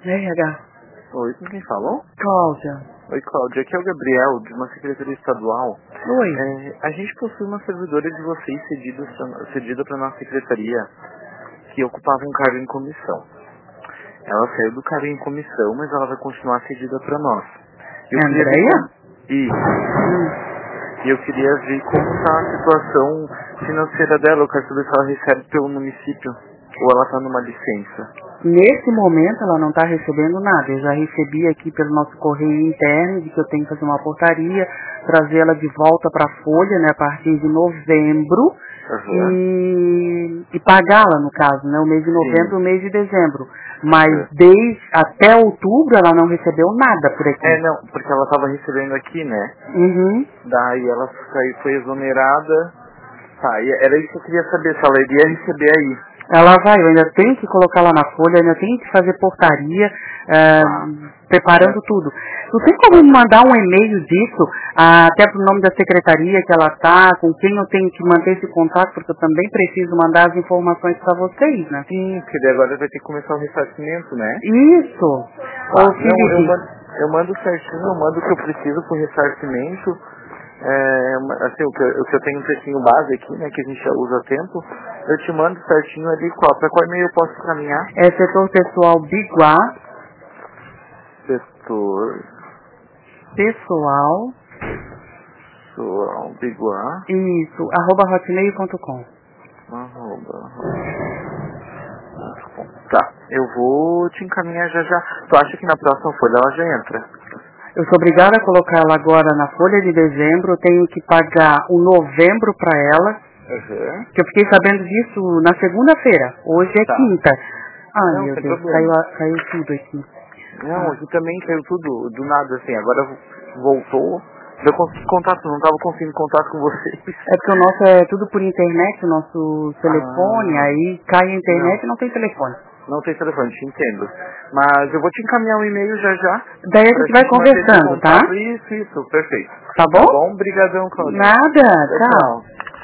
RH. Oi, com quem falou? Cláudia. Oi, Cláudia. Aqui é o Gabriel, de uma secretaria estadual. Oi. A gente possui uma servidora de vocês cedida para nossa secretaria, que ocupava um cargo em comissão. Ela saiu do cargo em comissão, mas ela vai continuar cedida para nós. Andréia? E eu queria ver como está a situação financeira dela. Eu quero saber se ela recebe pelo município ou ela está numa licença. Nesse momento ela não está recebendo nada. Eu já recebi aqui pelo nosso correio interno de que eu tenho que fazer uma portaria, trazê-la de volta para a Folha, né, a partir de novembro, e pagá-la, no caso, né, o mês de novembro e o mês de dezembro. Mas até outubro ela não recebeu nada por aqui. Não, porque ela estava recebendo aqui, né? Uhum. Daí ela foi exonerada. Tá, e era isso que eu queria saber, se ela iria receber aí. Ela vai, eu ainda tenho que colocar lá na folha, ainda tenho que fazer portaria, preparando tudo. Não tem como me mandar um e-mail disso, até pro nome da secretaria que ela tá, com quem eu tenho que manter esse contato, porque eu também preciso mandar as informações para vocês, né? Sim, porque daí agora vai ter que começar o ressarcimento, né? Isso! Ô, Felipe. Eu mando certinho, eu mando o que eu preciso pro ressarcimento. Assim, o que eu tenho um precinho base aqui, né, que a gente já usa há tempo, eu te mando certinho ali para qual e-mail eu posso encaminhar? É setor pessoal Biguá. Setor pessoal Biguá. Isso, @hotmail.com. Tá, eu vou te encaminhar já já. Tu acha que na próxima folha ela já entra? Eu sou obrigada a colocar ela agora na folha de dezembro, eu tenho que pagar o novembro para ela, que eu fiquei sabendo disso na segunda-feira, hoje é quinta. Ai, não, meu Deus, problema. caiu tudo aqui. Não, aqui também caiu tudo, do nada assim, agora voltou, eu consegui contato, não estava conseguindo contato com vocês. É porque o nosso é tudo por internet, o nosso telefone, aí cai a internet e não tem telefone. Não tem telefone, te entendo. Mas eu vou te encaminhar um e-mail já já. Daí a gente vai conversando, tá? Isso, perfeito. Tá bom? Tá bom, brigadão, Cláudia. Nada, tchau.